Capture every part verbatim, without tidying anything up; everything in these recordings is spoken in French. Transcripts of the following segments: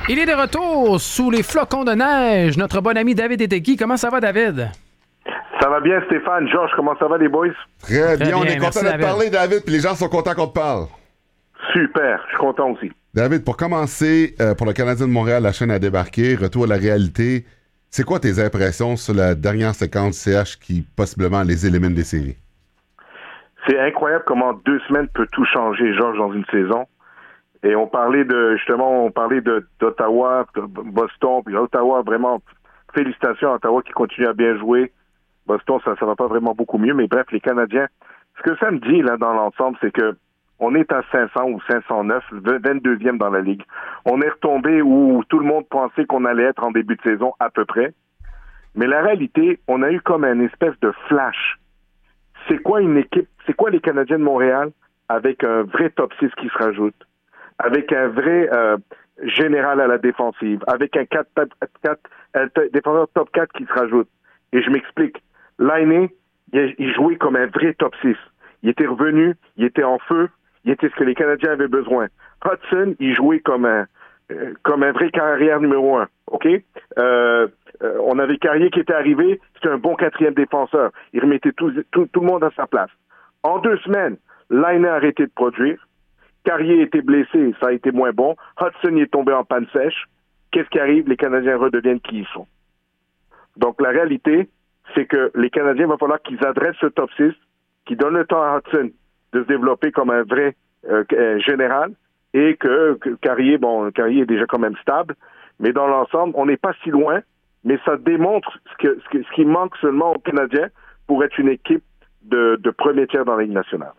Il est de retour sous les flocons de neige. Notre bon ami David Eteki. Comment ça va, David? Ça va bien, Stéphane. Georges, comment ça va, les boys? Très, Très bien. bien. On est Merci, content de te David. parler, David, puis les gens sont contents qu'on te parle. Super, je suis content aussi. David, pour commencer, euh, pour le Canadien de Montréal, la chaîne a débarqué. Retour à la réalité. C'est quoi tes impressions sur la dernière séquence C H qui, possiblement, les élimine des séries? C'est incroyable comment deux semaines peut tout changer, Georges, dans une saison. Et on parlait de, justement, on parlait de, d'Ottawa, de Boston, puis Ottawa, vraiment, félicitations à Ottawa qui continue à bien jouer. Boston, ça, ça va pas vraiment beaucoup mieux, mais bref, les Canadiens, ce que ça me dit, là, dans l'ensemble, c'est que on est à cinq cents ou cinq cent neuf, vingt-deuxième dans la Ligue. On est retombé où tout le monde pensait qu'on allait être en début de saison, à peu près. Mais la réalité, on a eu comme une espèce de flash. C'est quoi une équipe, c'est quoi les Canadiens de Montréal avec un vrai top six qui se rajoute, avec un vrai euh, général à la défensive, avec un quatre, quatre, un défenseur top quatre qui se rajoute. Et je m'explique. Laine, il, il jouait comme un vrai top six. Il était revenu, il était en feu, il était ce que les Canadiens avaient besoin. Hudson, il jouait comme un euh, comme un vrai carrière numéro un. OK? Euh, euh, on avait Carrier qui était arrivé, c'était un bon quatrième défenseur. Il remettait tout, tout, tout le monde à sa place. En deux semaines, Laine a arrêté de produire. Carrier était blessé, ça a été moins bon. Hudson il est tombé en panne sèche. Qu'est-ce qui arrive? Les Canadiens redeviennent qui ils sont. Donc la réalité, c'est que les Canadiens, il va falloir qu'ils adressent ce top six, qu'ils donnent le temps à Hudson de se développer comme un vrai euh, général, et que, que Carrier, bon, Carrier est déjà quand même stable, mais dans l'ensemble, on n'est pas si loin, mais ça démontre ce, que, ce, que, ce qui manque seulement aux Canadiens pour être une équipe de, de premier tiers dans la Ligue nationale.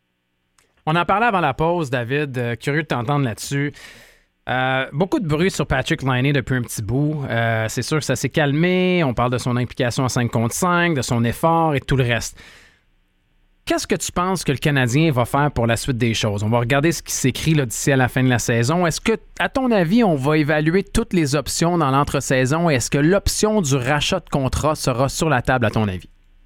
On en parlait avant la pause, David. Euh, curieux de t'entendre là-dessus. Euh, beaucoup de bruit sur Patrik Laine depuis un petit bout. Euh, c'est sûr que ça s'est calmé. On parle de son implication à cinq contre cinq, de son effort et tout le reste. Qu'est-ce que tu penses que le Canadien va faire pour la suite des choses? On va regarder ce qui s'écrit là, d'ici à la fin de la saison. Est-ce que, à ton avis, on va évaluer toutes les options dans l'entre-saison? Est-ce que l'option du rachat de contrat sera sur la table, à ton avis?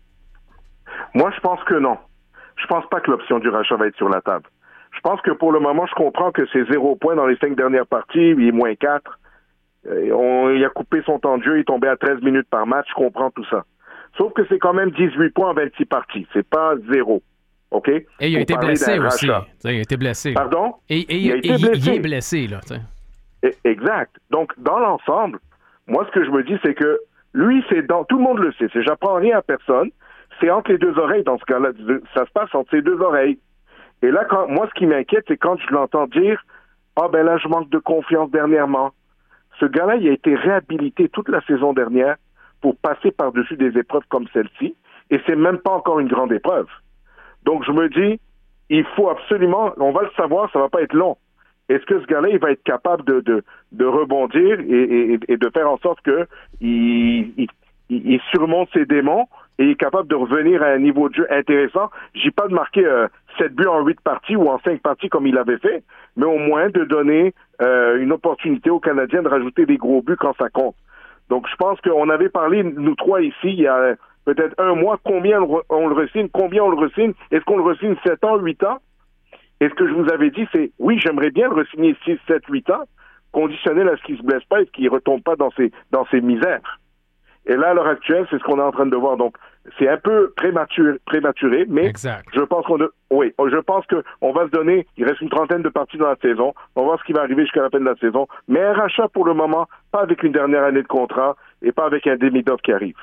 Moi, je pense que non. Je pense pas que l'option du rachat va être sur la table. Je pense que pour le moment, je comprends que c'est zéro point dans les cinq dernières parties, il est moins quatre. Euh, on, il a coupé son temps de jeu, il est tombé à treize minutes par match, je comprends tout ça. Sauf que c'est quand même dix-huit points en vingt-six parties. C'est pas zéro. OK? Et il a été blessé aussi. Il a été blessé. Pardon? Et, et, il a et, été et blessé. il est blessé, là. Et, exact. Donc, dans l'ensemble, moi, ce que je me dis, c'est que lui, c'est dans... Tout le monde le sait. C'est j'apprends rien à personne. C'est entre les deux oreilles dans ce cas-là. Ça se passe entre ses deux oreilles. Et là, quand, moi, ce qui m'inquiète, c'est quand je l'entends dire « Ah, ben là, je manque de confiance dernièrement. » Ce gars-là, il a été réhabilité toute la saison dernière pour passer par-dessus des épreuves comme celle-ci. Et c'est même pas encore une grande épreuve. Donc, je me dis, il faut absolument, on va le savoir, ça va pas être long. Est-ce que ce gars-là, il va être capable de, de, de rebondir et, et, et de faire en sorte que il, il, il surmonte ses démons et est capable de revenir à un niveau de jeu intéressant? Je dis pas de marquer euh, sept buts en huit parties ou en cinq parties comme il avait fait, mais au moins de donner euh, une opportunité aux Canadiens de rajouter des gros buts quand ça compte. Donc, je pense qu'on avait parlé, nous trois ici, il y a peut-être un mois, combien on le re-signe, combien on le re-signe, est-ce qu'on le re-signe sept ans, huit ans? Et ce que je vous avais dit, c'est, oui, j'aimerais bien le re-signer six, sept, huit ans, conditionnel à ce qu'il ne se blesse pas et qu'il ne retombe pas dans ses, dans ses misères. Et là, à l'heure actuelle, c'est ce qu'on est en train de voir. Donc, c'est un peu prématuré, prématuré mais exact. je pense qu'on, de, oui, je pense qu'on va se donner, il reste une trentaine de parties dans la saison, on va voir ce qui va arriver jusqu'à la fin de la saison, mais un rachat pour le moment, pas avec une dernière année de contrat et pas avec un demi-d'offre qui arrive.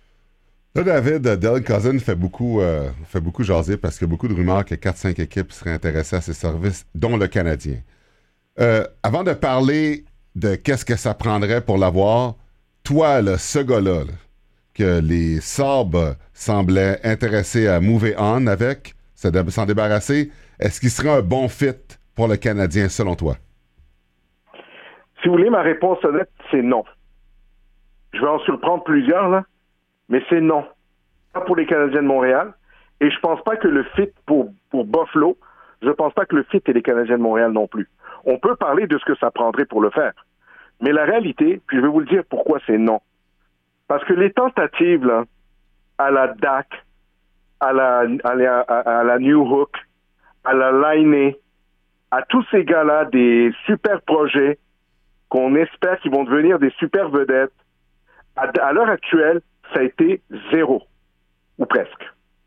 Là, David, Dylan Cousin fait beaucoup, euh, fait beaucoup jaser parce qu'il y a beaucoup de rumeurs que quatre cinq équipes seraient intéressées à ses services, dont le Canadien. Euh, avant de parler de qu'est-ce que ça prendrait pour l'avoir, toi, là, ce gars-là, là, que les Sabres semblaient intéressés à move on avec, s'en débarrasser, est-ce qu'il serait un bon fit pour le Canadien, selon toi? Si vous voulez, ma réponse honnête, c'est non. Je vais en surprendre plusieurs, là, mais c'est non. Pas pour les Canadiens de Montréal. Et je pense pas que le fit pour, pour Buffalo, je pense pas que le fit est les Canadiens de Montréal non plus. On peut parler de ce que ça prendrait pour le faire. Mais la réalité, puis je vais vous le dire pourquoi c'est non. Parce que les tentatives, là, à la D A C, à la, à la, à la New Hook, à la Laine, à tous ces gars-là, des super projets, qu'on espère qu'ils vont devenir des super vedettes, à, à l'heure actuelle, ça a été zéro, ou presque.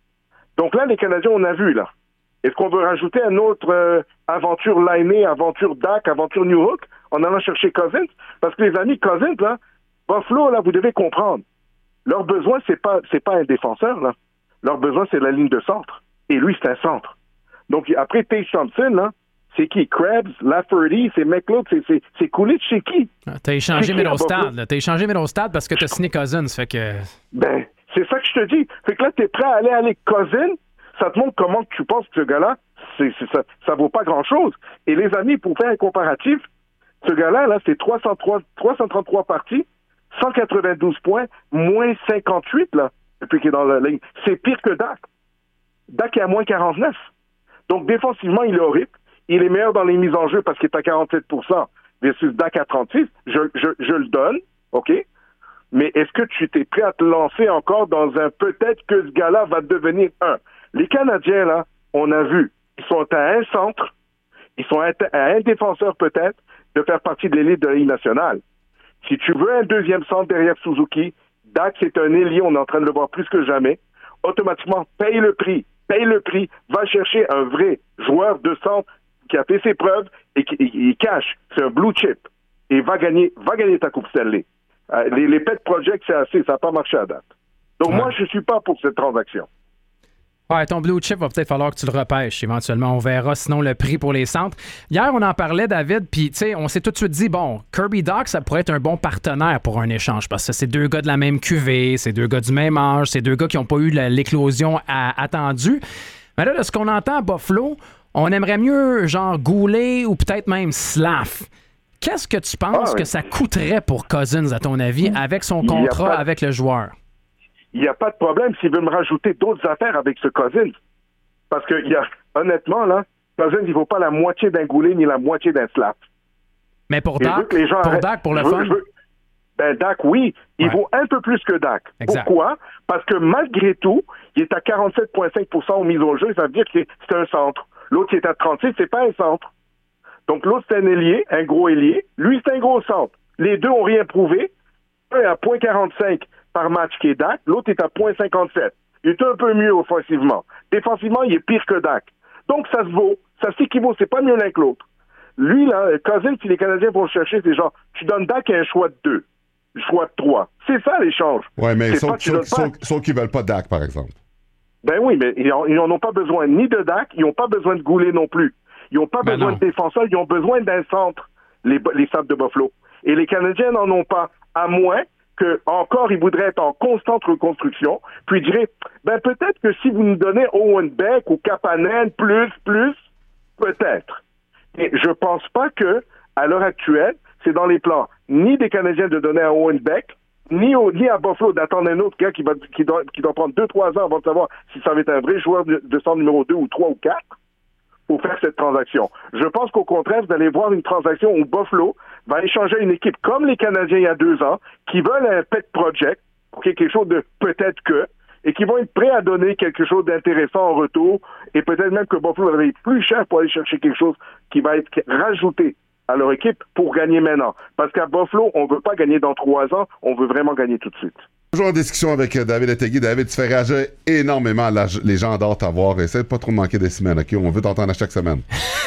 Donc là, les Canadiens, on a vu, là. Est-ce qu'on veut rajouter une autre euh, aventure Laine, aventure Dak, aventure New Hook, en allant chercher Cousins? Parce que les amis, Cousins, là, Buffalo, là, vous devez comprendre, leur besoin, c'est pas, c'est pas un défenseur, là. Leur besoin, c'est la ligne de centre. Et lui, c'est un centre. Donc, après Tage Thompson, là, c'est qui? Krebs, Lafferty, c'est McLeod, c'est, c'est, c'est Coolidge, c'est qui? Ah, t'as échangé Middlestad, là. T'as échangé Middlestad parce que t'as signé Cousins, fait que... Ben, c'est ça que je te dis. Fait que là, t'es prêt à aller avec Cousins, ça te montre comment tu penses que ce gars-là, c'est, c'est, ça, ça vaut pas grand-chose. Et les amis, pour faire un comparatif, ce gars-là, là, c'est trois cent trois, trois cent trente-trois parties, cent quatre-vingt-douze points, moins cinquante-huit, là, depuis qu'il est dans la ligne. C'est pire que Dak. Dak est à moins quarante-neuf. Donc, défensivement, il est horrible. Il est meilleur dans les mises en jeu parce qu'il est à quarante-sept pour cent versus Dak à trente-six. Je, je, je le donne, OK? Mais est-ce que tu t'es prêt à te lancer encore dans un peut-être que ce gars-là va devenir un? Les Canadiens, là, on a vu, ils sont à un centre, ils sont à un défenseur peut-être de faire partie de l'élite de la Ligue nationale. Si tu veux un deuxième centre derrière Suzuki, Dak, c'est un ailier, on est en train de le voir plus que jamais, automatiquement, paye le prix, paye le prix, va chercher un vrai joueur de centre qui a fait ses preuves et qui et, et cache, c'est un blue chip, et va gagner, va gagner ta Coupe Stanley. Euh, les, les pet projects, c'est assez, ça n'a pas marché à date. Donc ouais. Moi, je ne suis pas pour cette transaction. Ouais, ton blue chip va peut-être falloir que tu le repêches éventuellement. On verra sinon le prix pour les centres. Hier, on en parlait, David, puis tu sais, on s'est tout de suite dit, bon, Kirby Dach, ça pourrait être un bon partenaire pour un échange parce que c'est deux gars de la même cuvée, c'est deux gars du même âge, c'est deux gars qui n'ont pas eu la, l'éclosion à, attendue. Mais là, de ce qu'on entend à Buffalo, on aimerait mieux genre Goulet ou peut-être même Slav. Qu'est-ce que tu penses ah, oui. que ça coûterait pour Cousins, à ton avis, avec son contrat pas... avec le joueur? Il n'y a pas de problème s'il veut me rajouter d'autres affaires avec ce Cousins. Parce que, y a, honnêtement, là, Cousins, il ne vaut pas la moitié d'un Goulet ni la moitié d'un Slav. Mais pour Dak, pour Dak, pour le fun? Veux, ben, Dak, oui, il ouais. vaut un peu plus que Dak. Exact. Pourquoi? Parce que malgré tout, il est à quarante-sept virgule cinq pour cent aux mises au jeu, ça veut dire que c'est un centre. L'autre, il est à trente-six, c'est pas un centre. Donc, l'autre, c'est un ailier, un gros ailier. Lui, c'est un gros centre. Les deux n'ont rien prouvé. Un est à zéro virgule quarante-cinq par match qui est Dak, l'autre est à zéro virgule cinquante-sept. Il est un peu mieux offensivement. Défensivement, il est pire que Dak. Donc, ça se vaut. Ça s'équivaut. C'est pas mieux l'un que l'autre. Lui, là, Cousins, si les Canadiens vont le chercher, c'est genre, tu donnes Dak un choix de deux, un choix de trois. C'est ça, l'échange. Oui, mais sauf, sauf, sauf, sauf qu'ils veulent pas Dak, par exemple. Ben oui, mais ils n'en ont pas besoin ni de Dak, ils n'ont pas besoin de Goulet non plus. Ils n'ont pas ben besoin non. de défenseurs, ils ont besoin d'un centre, les, les Sabres de Buffalo. Et les Canadiens n'en ont pas, à moins que encore ils voudraient être en constante reconstruction, puis ils diraient, ben peut-être que si vous nous donnez Owen Beck ou Kapanen, plus, plus, peut-être. Et je pense pas que, à l'heure actuelle, c'est dans les plans ni des Canadiens de donner à Owen Beck, ni, au, ni à Buffalo d'attendre un autre gars qui, va, qui, doit, qui doit prendre deux trois ans avant de savoir si ça va être un vrai joueur de, de centre numéro deux ou trois ou quatre pour faire cette transaction. Je pense qu'au contraire, vous allez voir une transaction où Buffalo va échanger une équipe comme les Canadiens il y a deux ans, qui veulent un pet project, okay, quelque chose de peut-être que, et qui vont être prêts à donner quelque chose d'intéressant en retour, et peut-être même que Buffalo va être plus cher pour aller chercher quelque chose qui va être rajouté à leur équipe pour gagner maintenant. Parce qu'à Buffalo, on ne veut pas gagner dans trois ans, on veut vraiment gagner tout de suite. Toujours en discussion avec David Ettegui. David, tu fais réagir énormément. La, les gens adorent t'avoir. Essaie de pas trop de manquer des semaines, OK? On veut t'entendre à chaque semaine.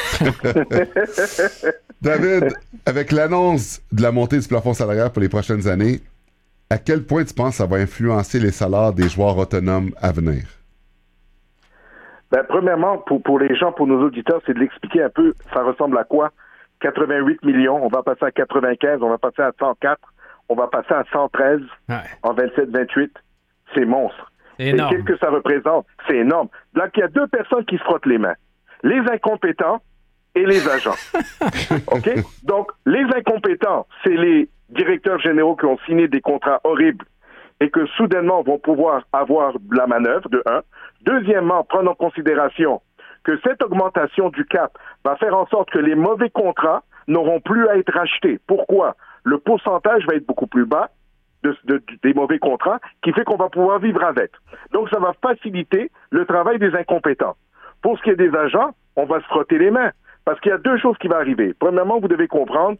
David, avec l'annonce de la montée du plafond salarial pour les prochaines années, à quel point tu penses que ça va influencer les salaires des joueurs autonomes à venir? Ben, premièrement, pour, pour les gens, pour nos auditeurs, c'est de l'expliquer un peu, ça ressemble à quoi? quatre-vingt-huit millions, on va passer à quatre-vingt-quinze, on va passer à cent quatre, on va passer à cent treize ouais. en vingt-sept vingt-huit. C'est monstre. C'est énorme. Et qu'est-ce que ça représente? C'est énorme. Donc, il y a deux personnes qui se frottent les mains. Les incompétents et les agents. OK? Donc, les incompétents, c'est les directeurs généraux qui ont signé des contrats horribles et que soudainement vont pouvoir avoir de la manœuvre, de un. Deuxièmement, prendre en considération que cette augmentation du cap va faire en sorte que les mauvais contrats n'auront plus à être rachetés. Pourquoi? Le pourcentage va être beaucoup plus bas de, de, de, des mauvais contrats, qui fait qu'on va pouvoir vivre avec. Donc, ça va faciliter le travail des incompétents. Pour ce qui est des agents, on va se frotter les mains. Parce qu'il y a deux choses qui vont arriver. Premièrement, vous devez comprendre,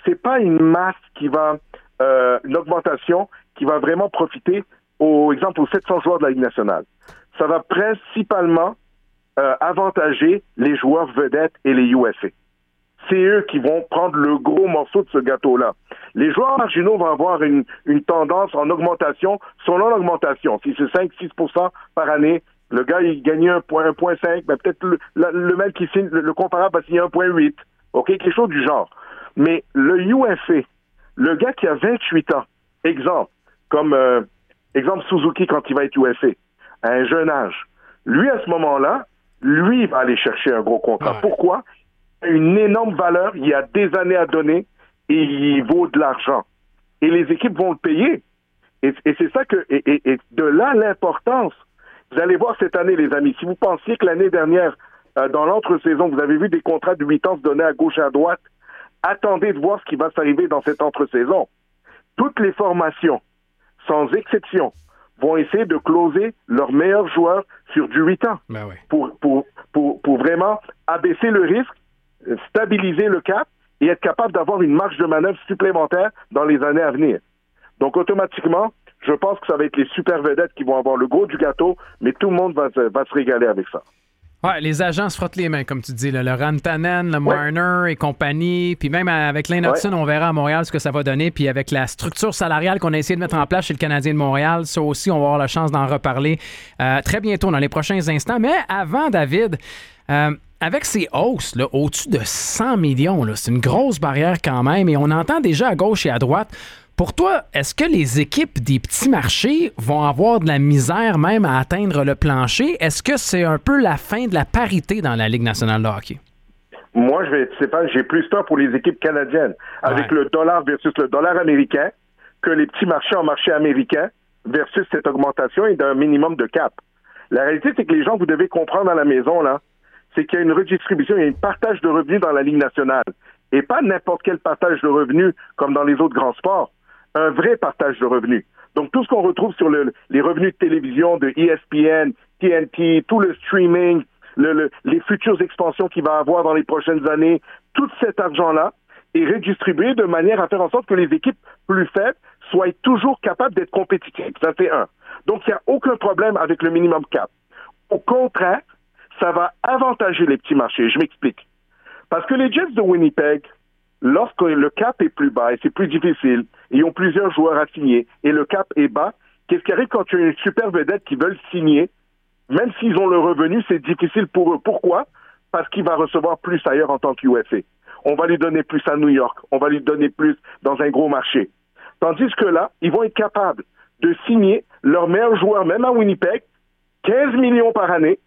c'est pas une masse qui va, euh, une augmentation qui va vraiment profiter, au exemple, aux sept cents joueurs de la Ligue nationale. Ça va principalement euh, avantager les joueurs vedettes et les U F A. C'est eux qui vont prendre le gros morceau de ce gâteau-là. Les joueurs marginaux vont avoir une, une tendance en augmentation, selon l'augmentation. Si c'est cinq à six pour cent par année, le gars, il gagne un point cinq, ben peut-être le, le, le mec qui signe, le, le comparable va signer un point huit. OK? Quelque chose du genre. Mais le U F A, le gars qui a vingt-huit ans, exemple, comme euh, exemple Suzuki quand il va être U F A, à un jeune âge, lui, à ce moment-là, lui, il va aller chercher un gros contrat. Ouais. Pourquoi? Une énorme valeur, il y a des années à donner et il vaut de l'argent. Et les équipes vont le payer. Et, et c'est ça que, et, et, et de là l'importance. Vous allez voir cette année, les amis, si vous pensiez que l'année dernière, euh, dans l'entre-saison, vous avez vu des contrats de huit ans se donner à gauche et à droite, attendez de voir ce qui va s'arriver dans cette entre-saison. Toutes les formations, sans exception, vont essayer de closer leurs meilleurs joueurs sur du huit ans. Ben oui. pour, pour, pour, pour vraiment abaisser le risque, stabiliser le cap et être capable d'avoir une marge de manœuvre supplémentaire dans les années à venir. Donc, automatiquement, je pense que ça va être les super vedettes qui vont avoir le gros du gâteau, mais tout le monde va, va se régaler avec ça. Ouais, les agents se frottent les mains, comme tu dis. Là. Le Rantanen, le Marner ouais. et compagnie. Puis même avec Lane Hudson, ouais. on verra à Montréal ce que ça va donner. Puis avec la structure salariale qu'on a essayé de mettre en place chez le Canadien de Montréal, ça aussi, on va avoir la chance d'en reparler euh, très bientôt, dans les prochains instants. Mais avant, David, euh, avec ces hausses là, au-dessus de cent millions, là, c'est une grosse barrière quand même. Et on entend déjà à gauche et à droite. Pour toi, est-ce que les équipes des petits marchés vont avoir de la misère même à atteindre le plancher? Est-ce que c'est un peu la fin de la parité dans la Ligue nationale de hockey? Moi, je vais, c'est pas, j'ai plus peur pour les équipes canadiennes, avec ouais. le dollar versus le dollar américain, que les petits marchés en marché américain versus cette augmentation et d'un minimum de cap. La réalité, c'est que les gens, vous devez comprendre à la maison, là, c'est qu'il y a une redistribution, il y a un partage de revenus dans la Ligue nationale. Et pas n'importe quel partage de revenus comme dans les autres grands sports. Un vrai partage de revenus. Donc, tout ce qu'on retrouve sur le, les revenus de télévision de E S P N, T N T, tout le streaming, le, le, les futures expansions qu'il va avoir dans les prochaines années, tout cet argent-là est redistribué de manière à faire en sorte que les équipes plus faibles soient toujours capables d'être compétitives. Ça, c'est un. Donc, il n'y a aucun problème avec le minimum cap. Au contraire, ça va avantager les petits marchés. Je m'explique. Parce que les Jets de Winnipeg, lorsque le cap est plus bas et c'est plus difficile, ils ont plusieurs joueurs à signer et le cap est bas, qu'est-ce qui arrive quand tu as une super vedette qui veulent signer, même s'ils ont le revenu, c'est difficile pour eux. Pourquoi? Parce qu'il va recevoir plus ailleurs en tant qu'U F A. On va lui donner plus à New York, on va lui donner plus dans un gros marché. Tandis que là, ils vont être capables de signer leurs meilleurs joueurs, même à Winnipeg, quinze millions par année,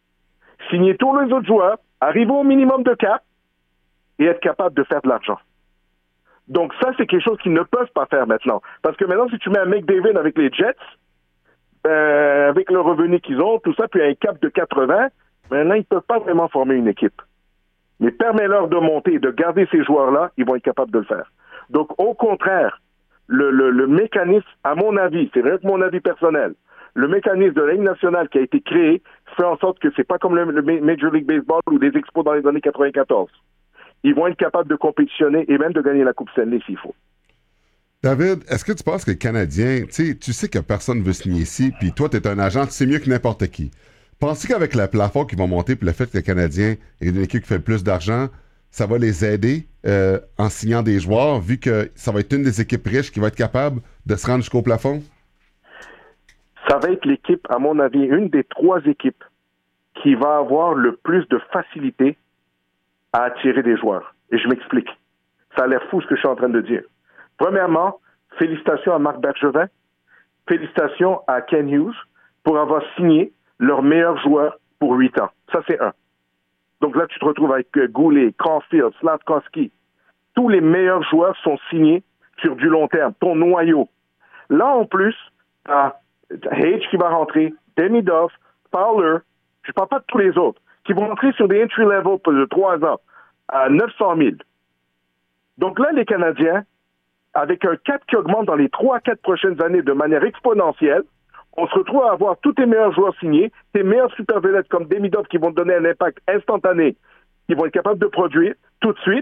signer tous les autres joueurs, arriver au minimum de cap, et être capable de faire de l'argent. Donc ça, c'est quelque chose qu'ils ne peuvent pas faire maintenant. Parce que maintenant, si tu mets un McDavid avec les Jets, euh, avec le revenu qu'ils ont, tout ça, puis un cap de quatre-vingts, maintenant, ils ne peuvent pas vraiment former une équipe. Mais permets-leur de monter et de garder ces joueurs-là, ils vont être capables de le faire. Donc, au contraire, le, le, le mécanisme, à mon avis, c'est rien que mon avis personnel, le mécanisme de la Ligue nationale qui a été créé fait en sorte que c'est pas comme le, le Major League Baseball ou des expos dans les années quatre-vingt-quatorze. Ils vont être capables de compétitionner et même de gagner la Coupe Stanley s'il faut. David, est-ce que tu penses que les Canadiens, tu sais que personne ne veut signer ici, puis toi, tu es un agent, tu sais mieux que n'importe qui. Penses-tu qu'avec le plafond qui va monter, puis le fait que les Canadiens aient une équipe qui fait plus d'argent, ça va les aider euh, en signant des joueurs, vu que ça va être une des équipes riches qui va être capable de se rendre jusqu'au plafond? Ça va être l'équipe, à mon avis, une des trois équipes qui va avoir le plus de facilité à attirer des joueurs. Et je m'explique. Ça a l'air fou ce que je suis en train de dire. Premièrement, félicitations à Marc Bergevin, félicitations à Ken Hughes pour avoir signé leur meilleur joueur pour huit ans. Ça, c'est un. Donc là, tu te retrouves avec Goulet, Caulfield, Slavkovski. Tous les meilleurs joueurs sont signés sur du long terme. Ton noyau. Là, en plus, tu as Hage qui va rentrer, Demidov, Fowler, je ne parle pas de tous les autres, qui vont rentrer sur des entry-level de trois ans à neuf cent mille. Donc là, les Canadiens, avec un cap qui augmente dans les trois à quatre prochaines années de manière exponentielle, on se retrouve à avoir tous tes meilleurs joueurs signés, tes meilleurs super vedettes comme Demidov qui vont te donner un impact instantané, qui vont être capables de produire tout de suite,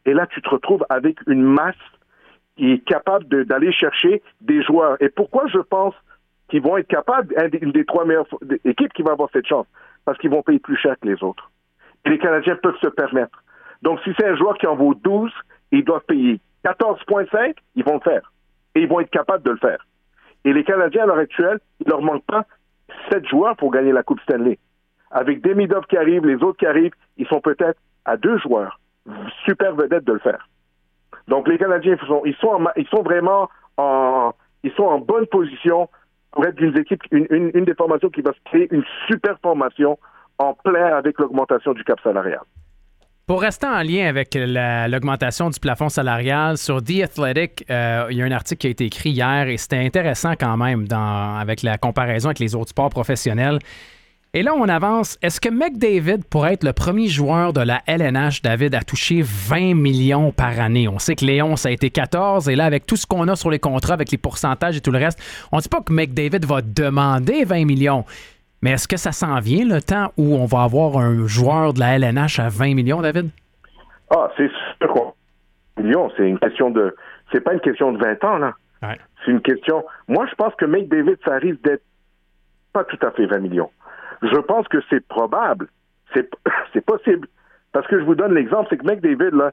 Et là, tu te retrouves avec une masse qui est capable de, d'aller chercher des joueurs. Et pourquoi je pense qu'ils vont être capables, une des trois meilleures équipes qui va avoir cette chance? Parce qu'ils vont payer plus cher que les autres. Et les Canadiens peuvent se permettre. Donc, si c'est un joueur qui en vaut douze, ils doivent payer quatorze virgule cinq, ils vont le faire. Et ils vont être capables de le faire. Et les Canadiens, à l'heure actuelle, il ne leur manque pas sept joueurs pour gagner la Coupe Stanley. Avec Demidov qui arrive, les autres qui arrivent, ils sont peut-être à deux joueurs, super vedettes de le faire. Donc, les Canadiens, ils sont, ils sont, en, ils sont vraiment en, ils sont en bonne position pour être une équipe, une, une, une des formations qui va se créer une super formation en plein avec l'augmentation du cap salarial. Pour rester en lien avec la, l'augmentation du plafond salarial, sur The Athletic, euh, il y a un article qui a été écrit hier et c'était intéressant quand même dans, avec la comparaison avec les autres sports professionnels. Et là, on avance. Est-ce que McDavid pourrait être le premier joueur de la L N H, David, à toucher vingt millions par année? On sait que Léon, ça a été quatorze. Et là, avec tout ce qu'on a sur les contrats, avec les pourcentages et tout le reste, on ne dit pas que McDavid va demander vingt millions. Mais est-ce que ça s'en vient, le temps où on va avoir un joueur de la L N H à vingt millions, David? Ah, c'est sûr quoi. Millions, c'est une question de... C'est pas une question de vingt ans, là. Ouais. C'est une question... Moi, je pense que McDavid, ça risque d'être pas tout à fait vingt millions. Je pense que c'est probable. C'est, c'est possible. Parce que je vous donne l'exemple, c'est que McDavid, là,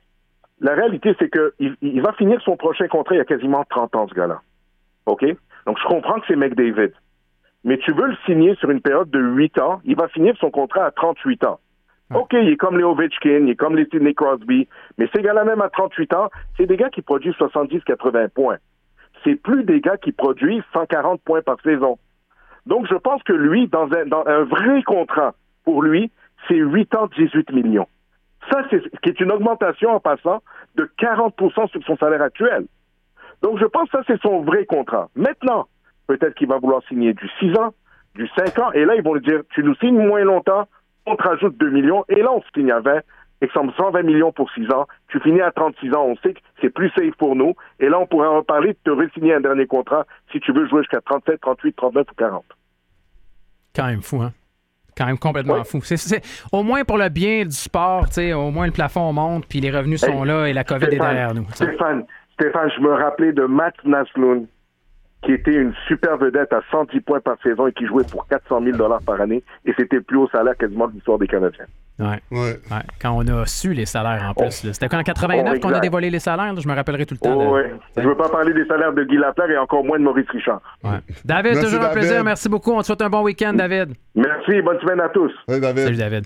la réalité, c'est qu'il il va finir son prochain contrat il y a quasiment trente ans, ce gars-là. OK? Donc, je comprends que c'est McDavid. Mais tu veux le signer sur une période de huit ans, il va finir son contrat à trente-huit ans. OK, il est comme les Ovechkin, il est comme les Sidney Crosby, mais ces gars-là, même à trente-huit ans, c'est des gars qui produisent soixante-dix à quatre-vingts points. C'est plus des gars qui produisent cent quarante points par saison. Donc, je pense que lui, dans un, dans un vrai contrat, pour lui, c'est huit ans, dix-huit millions. Ça, c'est qui est une augmentation en passant de quarante pour cent sur son salaire actuel. Donc, je pense que ça, c'est son vrai contrat. Maintenant, peut-être qu'il va vouloir signer du six ans, du cinq ans, et là, ils vont lui dire, tu nous signes moins longtemps, on te rajoute deux millions, et là, on se signe à vingt, exemple cent vingt millions pour six ans, tu finis à trente-six ans, on sait que c'est plus safe pour nous, et là, on pourrait en parler de te re-signer un dernier contrat si tu veux jouer jusqu'à trente-sept, trente-huit, trente-neuf ou quarante. Quand même fou, hein? Quand même complètement oui. fou. C'est, c'est, au moins pour le bien du sport, au moins le plafond monte, puis les revenus sont hey, là et la COVID Stéphane, est derrière nous. Stéphane, Stéphane, je me rappelais de Matt Naslund, qui était une super vedette à cent dix points par saison et qui jouait pour quatre cent mille dollars par année, et c'était le plus haut salaire quasiment de l'histoire des Canadiens. Ouais. Ouais. ouais. Quand on a su les salaires en plus. Là. C'était quand en quatre-vingt-neuf oh, qu'on a dévoilé les salaires, là, je me rappellerai tout le temps. Oh, de... ouais. Je ne veux pas parler des salaires de Guy Lafleur et encore moins de Maurice Richard. Ouais. David, Merci, toujours David. un plaisir. Merci beaucoup. On te souhaite un bon week-end, David. Merci. Bonne semaine à tous. Salut, David. Salut, David.